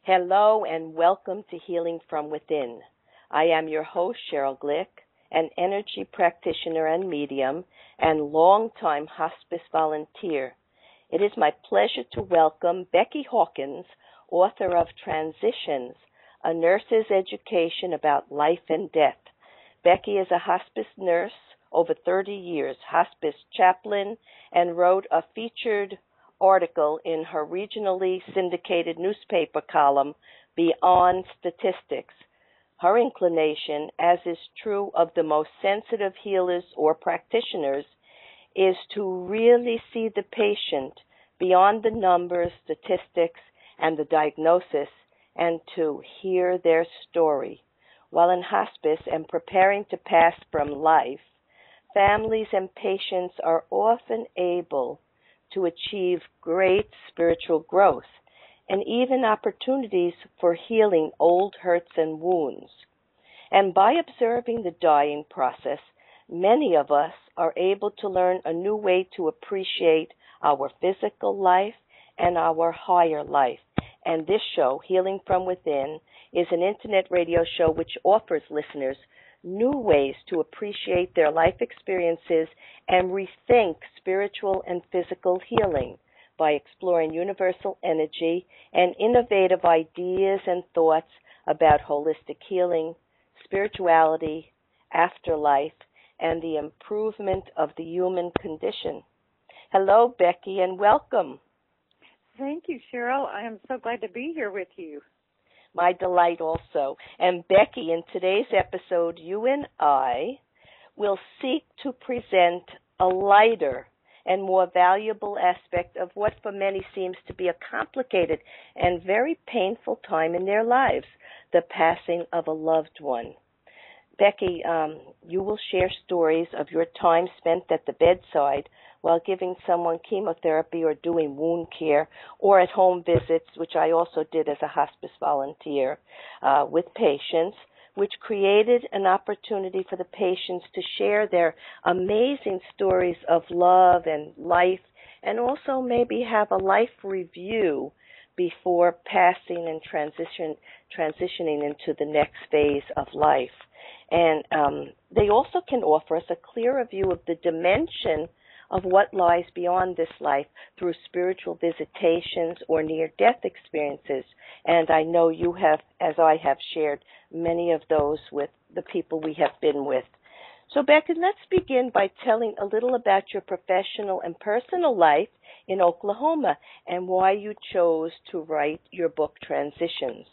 Hello and welcome to Healing from Within. I am your host, Cheryl Glick, an energy practitioner and medium and longtime hospice volunteer. It is my pleasure to welcome Becky Hawkins, author of Transitions, A Nurse's Education About Life and Death. Becky is a hospice nurse, over 30 years, hospice chaplain, and wrote a featured article in her regionally syndicated newspaper column, Beyond Statistics. Her inclination, as is true of the most sensitive healers or practitioners, is to really see the patient beyond the numbers, statistics, and the diagnosis, and to hear their story. While in hospice and preparing to pass from life, families and patients are often able to achieve great spiritual growth and even opportunities for healing old hurts and wounds. And by observing the dying process, many of us are able to learn a new way to appreciate our physical life and our higher life. And this show, Healing from Within, is an internet radio show which offers listeners new ways to appreciate their life experiences and rethink spiritual and physical healing by exploring universal energy and innovative ideas and thoughts about holistic healing, spirituality, afterlife, and the improvement of the human condition. Hello, Becky, and welcome. Thank you, Cheryl. I am so glad to be here with you. My delight also. And Becky, in today's episode, you and I will seek to present a lighter and more valuable aspect of what for many seems to be a complicated and very painful time in their lives, the passing of a loved one. Becky, you will share stories of your time spent at the bedside while giving someone chemotherapy or doing wound care or at home visits, which I also did as a hospice volunteer with patients, which created an opportunity for the patients to share their amazing stories of love and life, and also maybe have a life review before passing and transitioning into the next phase of life. And they also can offer us a clearer view of the dimension of what lies beyond this life through spiritual visitations or near-death experiences. And I know you have, as I have, shared many of those with the people we have been with. So, Becky, let's begin by telling a little about your professional and personal life in Oklahoma and why you chose to write your book, Transitions.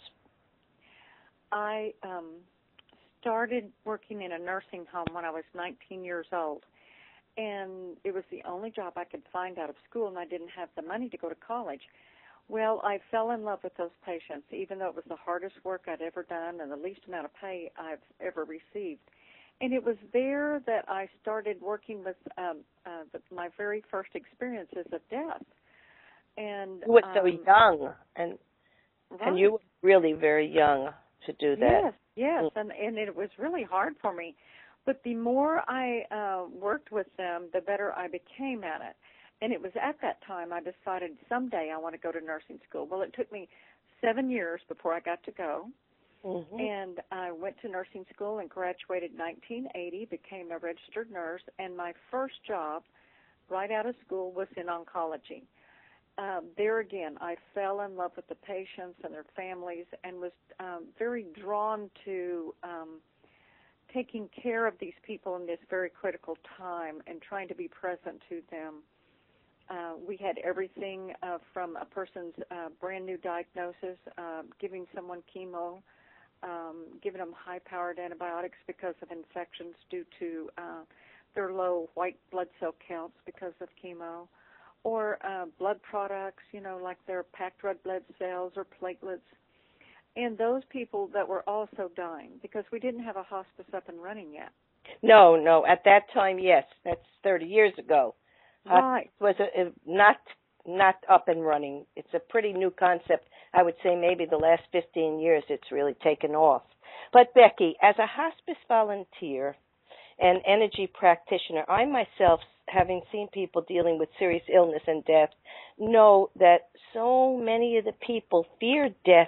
I started working in a nursing home when I was 19 years old. And it was the only job I could find out of school, and I didn't have the money to go to college. Well, I fell in love with those patients, even though it was the hardest work I'd ever done and the least amount of pay I've ever received. And it was there that I started working with my very first experiences of death. And you were so young, and you were really very young to do that. Yes, and it was really hard for me. But the more I worked with them, the better I became at it. And it was at that time I decided someday I want to go to nursing school. Well, it took me 7 years before I got to go. Mm-hmm. And I went to nursing school and graduated in 1980, became a registered nurse, and my first job right out of school was in oncology. There again, I fell in love with the patients and their families and was very drawn to taking care of these people in this very critical time and trying to be present to them. We had everything from a person's brand new diagnosis, giving someone chemo, giving them high-powered antibiotics because of infections due to their low white blood cell counts because of chemo, or blood products, like their packed red blood cells or platelets. And those people that were also dying, because we didn't have a hospice up and running yet. No. At that time, yes. That's 30 years ago. Right. Was not up and running. It's a pretty new concept. I would say maybe the last 15 years it's really taken off. But, Becky, as a hospice volunteer and energy practitioner, I myself, having seen people dealing with serious illness and death, know that so many of the people fear death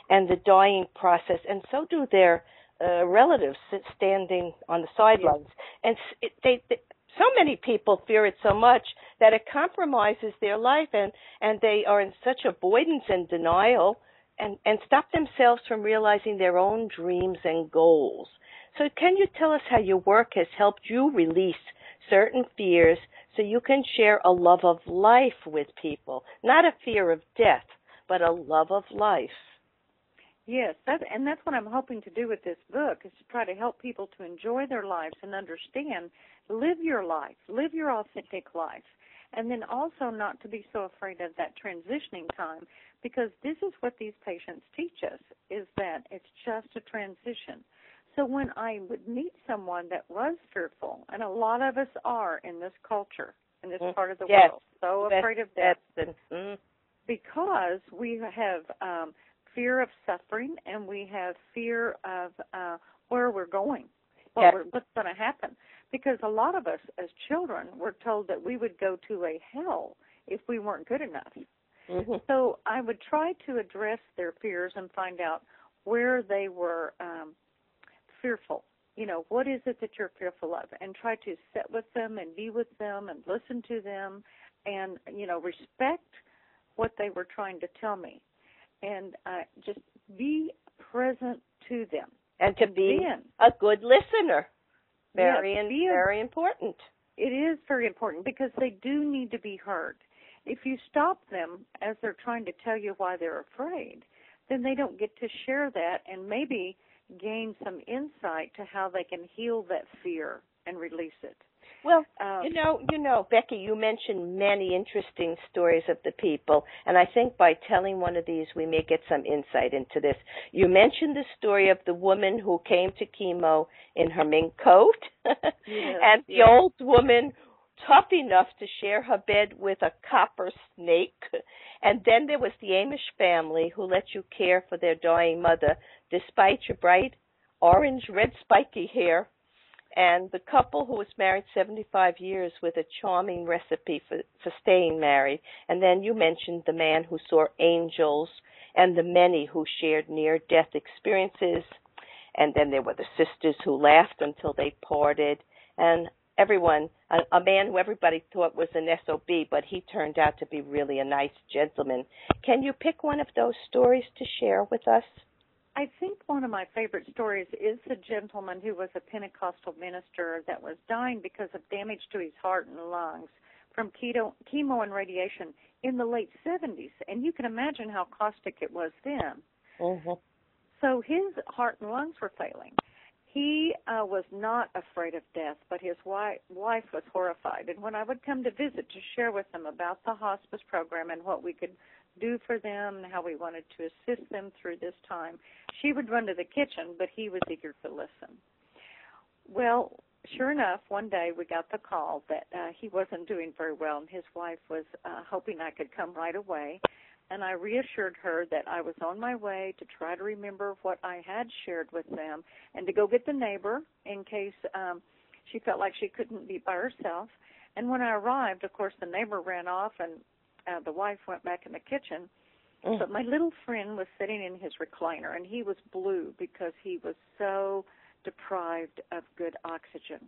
and the dying process, and so do their relatives standing on the sidelines. And so many people fear it so much that it compromises their life, and they are in such avoidance and denial, and stop themselves from realizing their own dreams and goals. So can you tell us how your work has helped you release certain fears so you can share a love of life with people? Not a fear of death, but a love of life. Yes, that's what I'm hoping to do with this book, is to try to help people to enjoy their lives and understand, live your life, live your authentic life, and then also not to be so afraid of that transitioning time, because this is what these patients teach us, is that it's just a transition. So when I would meet someone that was fearful, and a lot of us are in this culture, in this part of the world, so afraid of death, because we have fear of suffering, and we have fear of where we're going, what's going to happen. Because a lot of us as children were told that we would go to a hell if we weren't good enough. Mm-hmm. So I would try to address their fears and find out where they were fearful. You know, what is it that you're fearful of? And try to sit with them and be with them and listen to them and, you know, respect what they were trying to tell me. And just be present to them. And to be a good listener. Very important. It is very important, because they do need to be heard. If you stop them as they're trying to tell you why they're afraid, then they don't get to share that and maybe gain some insight to how they can heal that fear and release it. Well, you know, Becky, you mentioned many interesting stories of the people, and I think by telling one of these, we may get some insight into this. You mentioned the story of the woman who came to chemo in her mink coat, and the old woman tough enough to share her bed with a copper snake. And then there was the Amish family who let you care for their dying mother despite your bright orange, red, spiky hair. And the couple who was married 75 years with a charming recipe for staying married. And then you mentioned the man who saw angels and the many who shared near-death experiences. And then there were the sisters who laughed until they parted. And everyone, a man who everybody thought was an SOB, but he turned out to be really a nice gentleman. Can you pick one of those stories to share with us? I think one of my favorite stories is the gentleman who was a Pentecostal minister that was dying because of damage to his heart and lungs from chemo and radiation in the late 70s. And you can imagine how caustic it was then. Mm-hmm. So his heart and lungs were failing. He was not afraid of death, but his wife was horrified. And when I would come to visit to share with them about the hospice program and what we could do for them and how we wanted to assist them through this time, she would run to the kitchen, but he was eager to listen. Well, sure enough, one day we got the call that he wasn't doing very well, and his wife was hoping I could come right away. And I reassured her that I was on my way to try to remember what I had shared with them and to go get the neighbor in case she felt like she couldn't be by herself. And when I arrived, of course, the neighbor ran off and the wife went back in the kitchen. But my little friend was sitting in his recliner, and he was blue because he was so deprived of good oxygen.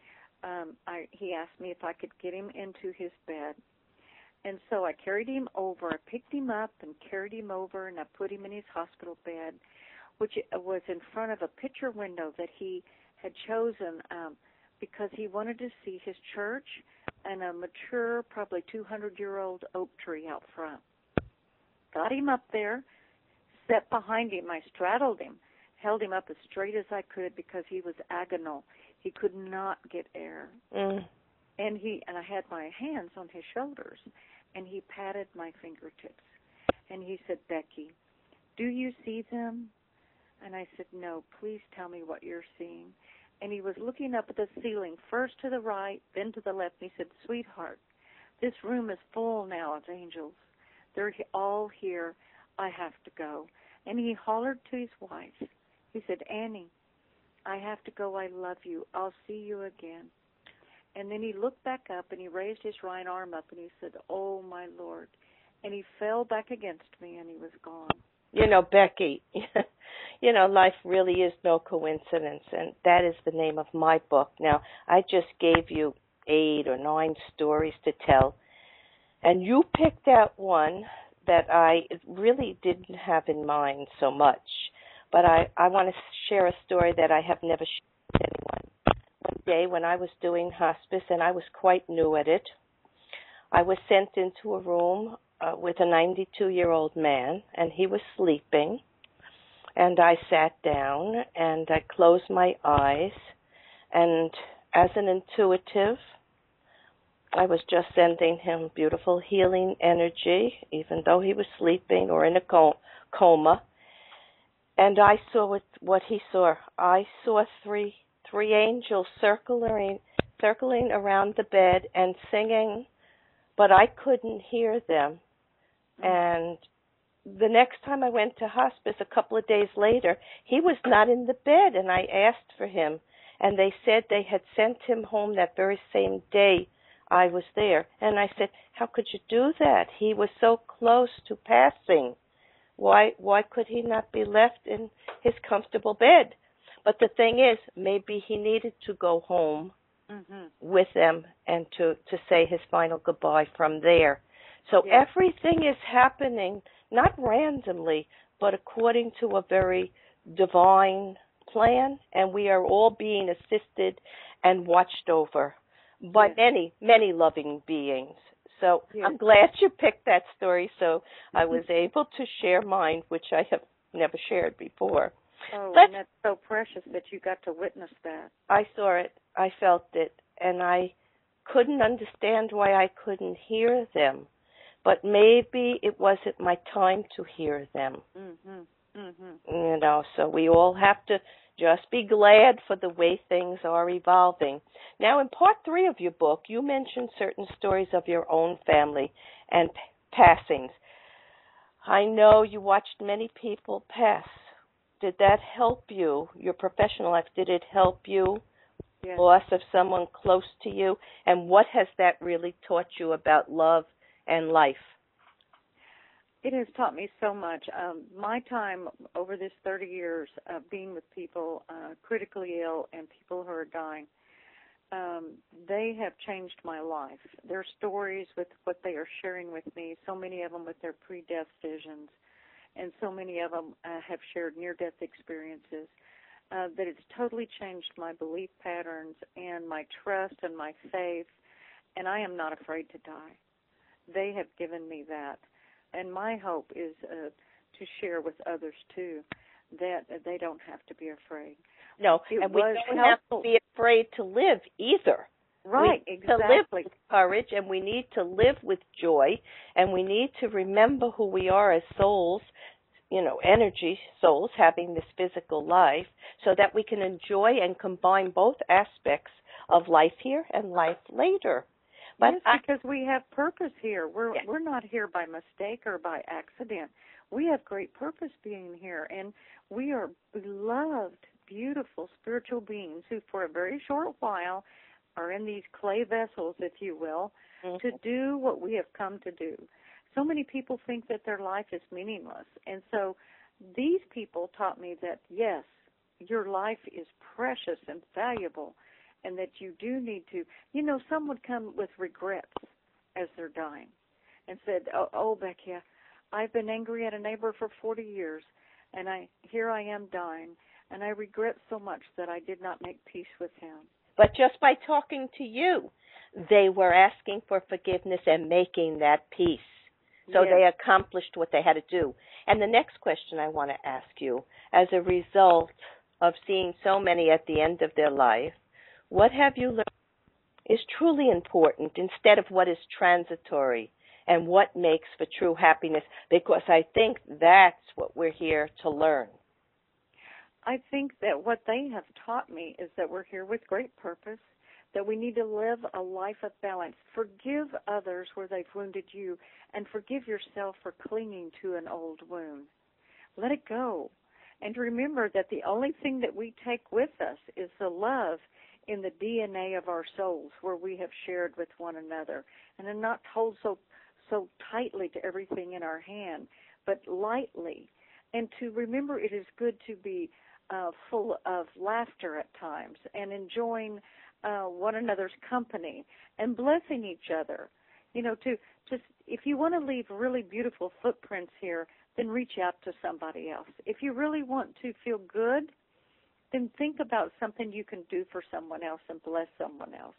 He asked me if I could get him into his bed. And so I carried him over. I picked him up and carried him over, and I put him in his hospital bed, which was in front of a picture window that he had chosen because he wanted to see his church and a mature, probably 200-year-old oak tree out front. Got him up there, sat behind him. I straddled him, held him up as straight as I could because he was agonal. He could not get air. And I had my hands on his shoulders, and he patted my fingertips. And he said, "Becky, do you see them?" And I said, "No, please tell me what you're seeing." And he was looking up at the ceiling, first to the right, then to the left. And he said, "Sweetheart, this room is full now of angels. They're all here. I have to go." And he hollered to his wife. He said, "Annie, I have to go. I love you. I'll see you again." And then he looked back up, and he raised his right arm up, and he said, "Oh, my Lord." And he fell back against me, and he was gone. Becky, life really is no coincidence, and that is the name of my book. Now, I just gave you 8 or 9 stories to tell, and you picked out one that I really didn't have in mind so much. But I want to share a story that I have never shared with anyone. One day when I was doing hospice, and I was quite new at it, I was sent into a room with a 92-year-old man, and he was sleeping. And I sat down, and I closed my eyes, and as an intuitive, I was just sending him beautiful healing energy, even though he was sleeping or in a coma. And I saw what he saw. I saw three angels circling around the bed and singing, but I couldn't hear them. And the next time I went to hospice, a couple of days later, he was not in the bed, and I asked for him, and they said they had sent him home that very same day I was there. And I said, how could you do that? He was so close to passing. Why could he not be left in his comfortable bed? But the thing is, maybe he needed to go home with them and to say his final goodbye from there. So everything is happening, not randomly, but according to a very divine plan, and we are all being assisted and watched over by many loving beings. So I'm glad you picked that story, so I was able to share mine, which I have never shared before. Oh, and that's so precious that you got to witness that. I saw it. I felt it. And I couldn't understand why I couldn't hear them. But maybe it wasn't my time to hear them. So we all have to just be glad for the way things are evolving. Now, in part 3 of your book, you mentioned certain stories of your own family and passings. I know you watched many people pass. Did that help you, your professional life? Did it help you, loss of someone close to you? And what has that really taught you about love and life? It has taught me so much. My time over this 30 years of being with people critically ill and people who are dying, they have changed my life. Their stories with what they are sharing with me, so many of them with their pre-death visions, and so many of them have shared near-death experiences, that it's totally changed my belief patterns and my trust and my faith, and I am not afraid to die. They have given me that. And my hope is to share with others, too, that they don't have to be afraid. No, and we don't have to be afraid to live either. Right, exactly. To live with courage, and we need to live with joy, and we need to remember who we are as souls, energy souls having this physical life, so that we can enjoy and combine both aspects of life here and life later. But because we have purpose here. We're not here by mistake or by accident. We have great purpose being here, and we are beloved, beautiful spiritual beings who for a very short while are in these clay vessels, if you will, to do what we have come to do. So many people think that their life is meaningless, and so these people taught me that, yes, your life is precious and valuable, and that you do need to, some would come with regrets as they're dying and said, oh, Becky, I've been angry at a neighbor for 40 years, and here I am dying, and I regret so much that I did not make peace with him. But just by talking to you, they were asking for forgiveness and making that peace. So they accomplished what they had to do. And the next question I want to ask you, as a result of seeing so many at the end of their life, what have you learned is truly important instead of what is transitory and what makes for true happiness? Because I think that's what we're here to learn. I think that what they have taught me is that we're here with great purpose, that we need to live a life of balance. Forgive others where they've wounded you, and forgive yourself for clinging to an old wound. Let it go. And remember that the only thing that we take with us is the love in the DNA of our souls, where we have shared with one another, and are not hold so tightly to everything in our hand, but lightly, and to remember it is good to be full of laughter at times and enjoying one another's company and blessing each other. You know, to if you want to leave really beautiful footprints here, then reach out to somebody else. If you really want to feel good, then think about something you can do for someone else and bless someone else.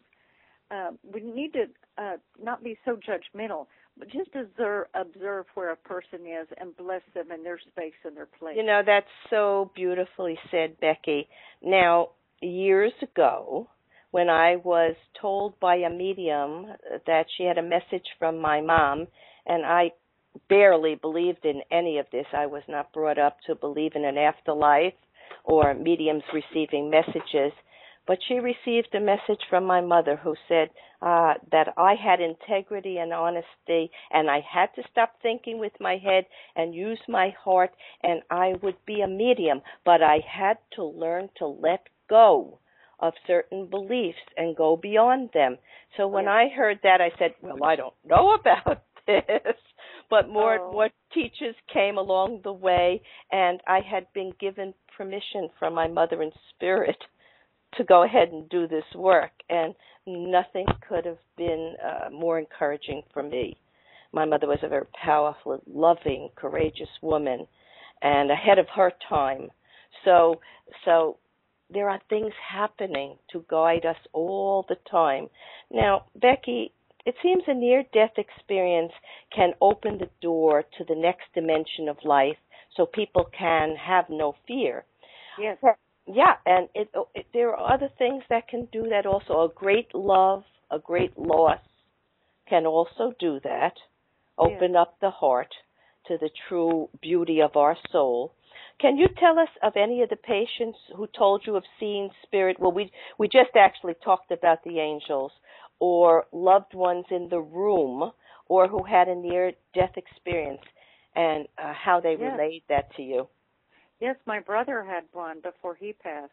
We need to not be so judgmental, but just observe where a person is and bless them in their space and their place. You know, that's so beautifully said, Becky. Now, years ago, when I was told by a medium that she had a message from my mom, and I barely believed in any of this. I was not brought up to believe in an afterlife or mediums receiving messages. But she received a message from my mother who said that I had integrity and honesty, and I had to stop thinking with my head and use my heart, and I would be a medium. But I had to learn to let go of certain beliefs and go beyond them. So when I heard that, I said, well, I don't know about this. But more teachers came along the way, and I had been given permission from my mother in spirit to go ahead and do this work, and nothing could have been more encouraging for me. My mother was a very powerful, loving, courageous woman, and ahead of her time. So there are things happening to guide us all the time. Now, Becky, it seems a near-death experience can open the door to the next dimension of life so people can have no fear. Yes. Yeah, and there are other things that can do that also. A great love, a great loss can also do that, open up the heart to the true beauty of our soul. Can you tell us of any of the patients who told you of seeing spirit? Well, we just actually talked about the angels, or loved ones in the room, or who had a near-death experience, and how they relayed that to you. Yes, my brother had one before he passed.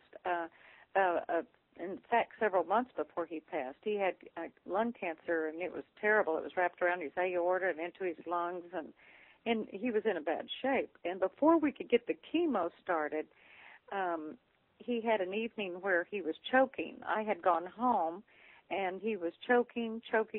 In fact, several months before he passed. He had lung cancer, and it was terrible. It was wrapped around his aorta and into his lungs, and he was in a bad shape. And before we could get the chemo started, he had an evening where he was choking. I had gone home, and he was choking,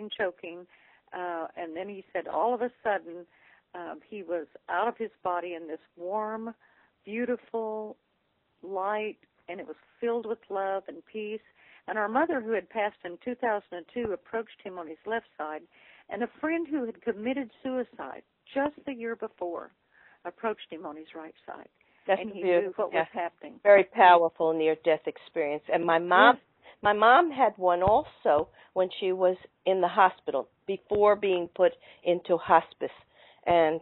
and then he said all of a sudden he was out of his body in this warm, beautiful light, and it was filled with love and peace. And our mother, who had passed in 2002, approached him on his left side, and a friend who had committed suicide just the year before approached him on his right side. That's and he beautiful. knew what was happening. Very powerful near-death experience. And my mom had one also when she was in the hospital before being put into hospice. And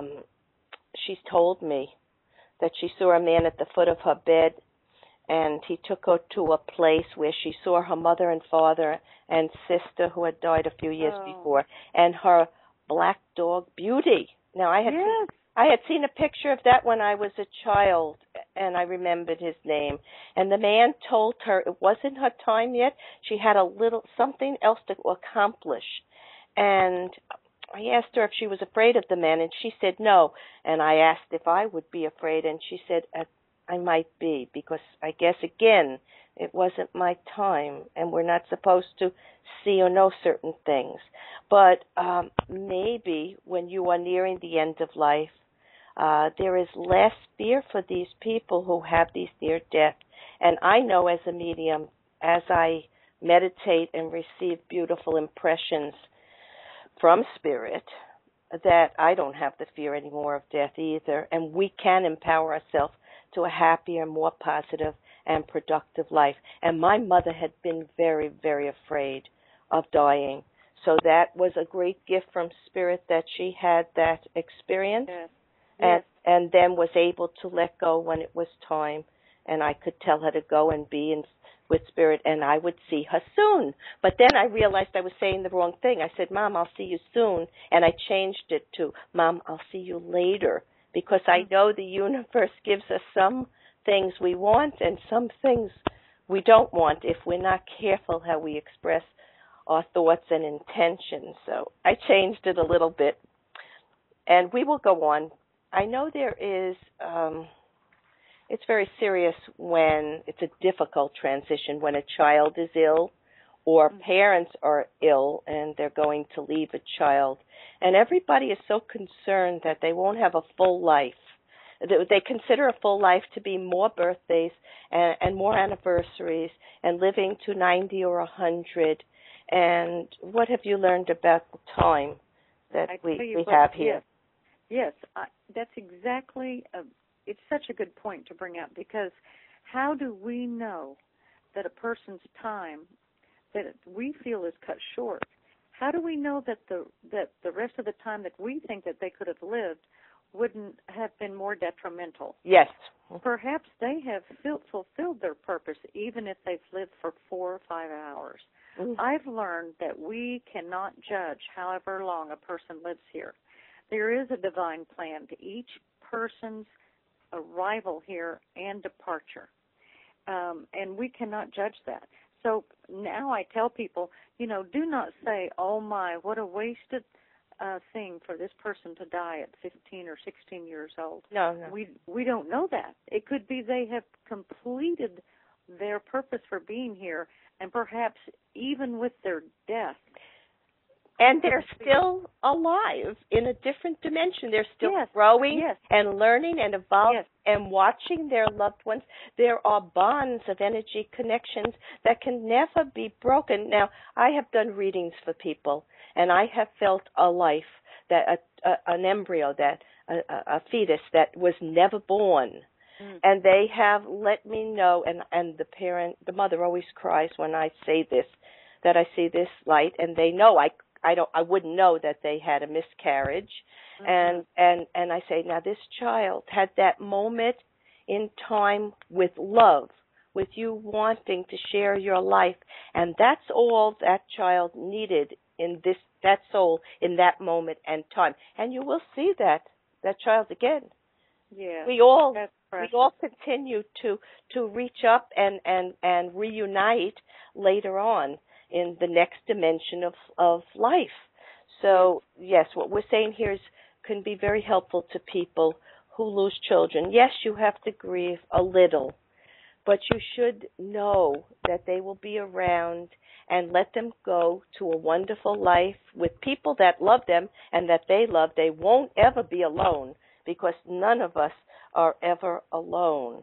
she's told me that she saw a man at the foot of her bed, and he took her to a place where she saw her mother and father and sister who had died a few years before, and her black dog, Beauty. Now, I had seen a picture of that when I was a child, and I remembered his name. And the man told her it wasn't her time yet. She had a little something else to accomplish. And I asked her if she was afraid of the man, and she said no. And I asked if I would be afraid, and she said I might be, because I guess, again, it wasn't my time, and we're not supposed to see or know certain things. But maybe when you are nearing the end of life, there is less fear for these people who have these near death. And I know as a medium, as I meditate and receive beautiful impressions from spirit, that I don't have the fear anymore of death either, and we can empower ourselves to a happier, more positive, and productive life. And my mother had been very, very afraid of dying, so that was a great gift from spirit that she had that experience, and then was able to let go when it was time, and I could tell her to go and be with spirit, and I would see her soon. But then I realized I was saying the wrong thing. I said, Mom, I'll see you soon, and I changed it to, Mom, I'll see you later, because I know the universe gives us some things we want and some things we don't want if we're not careful how we express our thoughts and intentions. So I changed it a little bit, and we will go on. I know there is, it's very serious when it's a difficult transition, when a child is ill or parents are ill and they're going to leave a child. And everybody is so concerned that they won't have a full life. They consider a full life to be more birthdays and more anniversaries and living to 90 or 100. And what have you learned about the time that we have here? Yes, that's exactly, it's such a good point to bring up, because how do we know that a person's time that we feel is cut short, how do we know that the rest of the time that we think that they could have lived wouldn't have been more detrimental? Yes. Perhaps they have fulfilled their purpose even if they've lived for 4 or 5 hours. I've learned that we cannot judge however long a person lives here. There is a divine plan to each person's arrival here and departure, and we cannot judge that. So now I tell people, do not say, oh my, what a wasted thing for this person to die at 15 or 16 years old. No. We don't know that. It could be they have completed their purpose for being here, and perhaps even with their death. And they're still alive in a different dimension. They're still growing and learning and evolving and watching their loved ones. There are bonds of energy connections that can never be broken. Now, I have done readings for people, and I have felt a life, that an embryo, that a fetus that was never born. And they have let me know, and the mother always cries when I say this, that I see this light, and they know I wouldn't know that they had a miscarriage. And I say, now this child had that moment in time with love, with you wanting to share your life, and that's all that child needed in that soul in that moment and time. And you will see that child again. Yeah. We all continue to reach up and reunite later on in the next dimension of life. So, yes, what we're saying here can be very helpful to people who lose children. Yes, you have to grieve a little, but you should know that they will be around, and let them go to a wonderful life with people that love them and that they love. They won't ever be alone, because none of us are ever alone.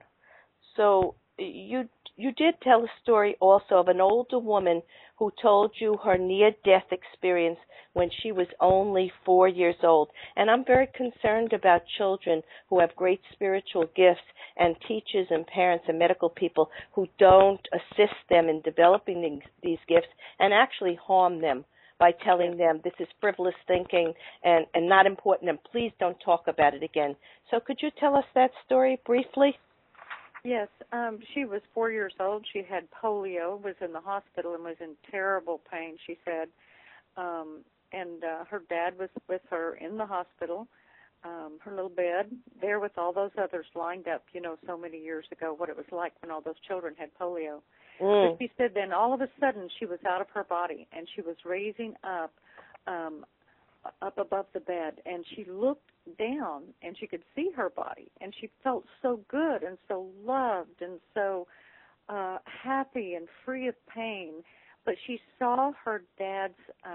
So you did tell a story also of an older woman who told you her near-death experience when she was only 4 years old. And I'm very concerned about children who have great spiritual gifts, and teachers and parents and medical people who don't assist them in developing these gifts and actually harm them by telling them this is frivolous thinking and not important, and please don't talk about it again. So could you tell us that story briefly? Yes, she was 4 years old. She had polio, was in the hospital, and was in terrible pain, she said. And her dad was with her in the hospital, her little bed, there with all those others lined up, so many years ago, what it was like when all those children had polio. But she said then all of a sudden she was out of her body, and she was raising up above the bed, and she looked down, and she could see her body, and she felt so good and so loved and so happy and free of pain. But she saw her dad's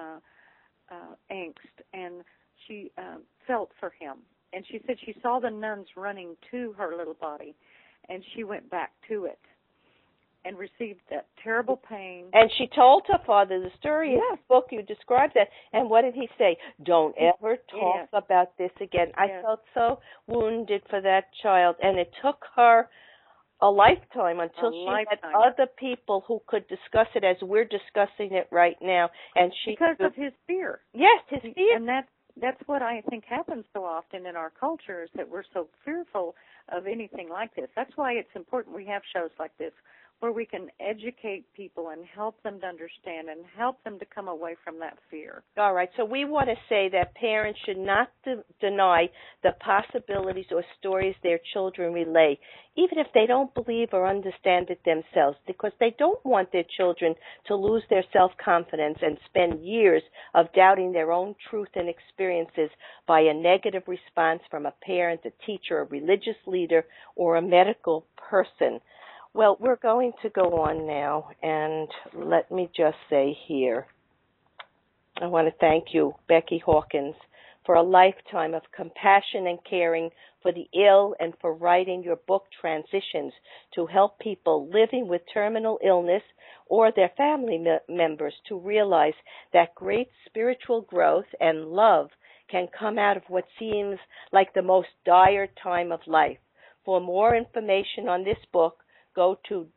angst, and she felt for him. And she said she saw the nuns running to her little body, and she went back to it and received that terrible pain. And she told her father the story in the book. You described that. And what did he say? Don't ever talk about this again. I felt so wounded for that child, and it took her a lifetime until she met other people who could discuss it as we're discussing it right now. And because of his fear. Yes, his fear. And that's what I think happens so often in our culture, is that we're so fearful of anything like this. That's why it's important we have shows like this where we can educate people and help them to understand and help them to come away from that fear. All right. So we want to say that parents should not deny the possibilities or stories their children relay, even if they don't believe or understand it themselves, because they don't want their children to lose their self-confidence and spend years of doubting their own truth and experiences by a negative response from a parent, a teacher, a religious leader, or a medical person. Well, we're going to go on now, and let me just say here, I want to thank you, Becky Hawkins, for a lifetime of compassion and caring for the ill and for writing your book, Transitions, to help people living with terminal illness or their family members to realize that great spiritual growth and love can come out of what seems like the most dire time of life. For more information on this book, go to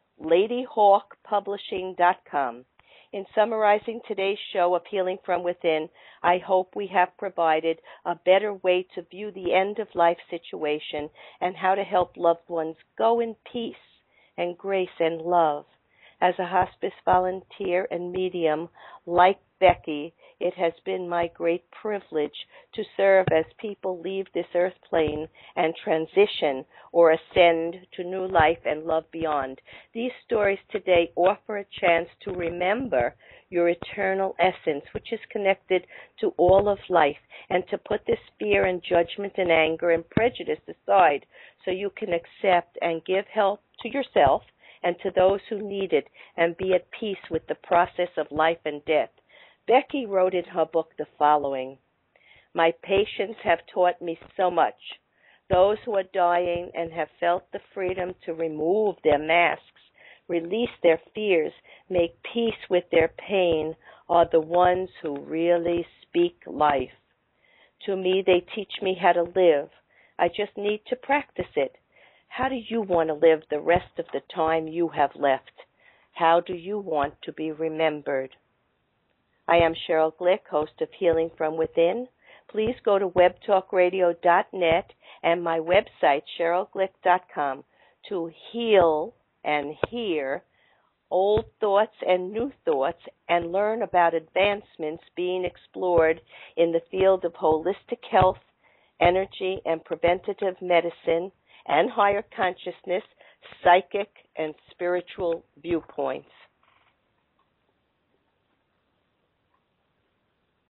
ladyhawkpublishing.com. In summarizing today's show of Healing from Within, I hope we have provided a better way to view the end-of-life situation and how to help loved ones go in peace and grace and love. As a hospice volunteer and medium like Becky, it has been my great privilege to serve as people leave this earth plane and transition or ascend to new life and love beyond. These stories today offer a chance to remember your eternal essence, which is connected to all of life, and to put this fear and judgment and anger and prejudice aside so you can accept and give help to yourself and to those who need it and be at peace with the process of life and death. Becky wrote in her book the following: "My patients have taught me so much. Those who are dying and have felt the freedom to remove their masks, release their fears, make peace with their pain, are the ones who really speak life. To me, they teach me how to live. I just need to practice it. How do you want to live the rest of the time you have left? How do you want to be remembered?" I am Cheryl Glick, host of Healing from Within. Please go to webtalkradio.net and my website, CherylGlick.com, to heal and hear old thoughts and new thoughts and learn about advancements being explored in the field of holistic health, energy and preventative medicine, and higher consciousness, psychic and spiritual viewpoints.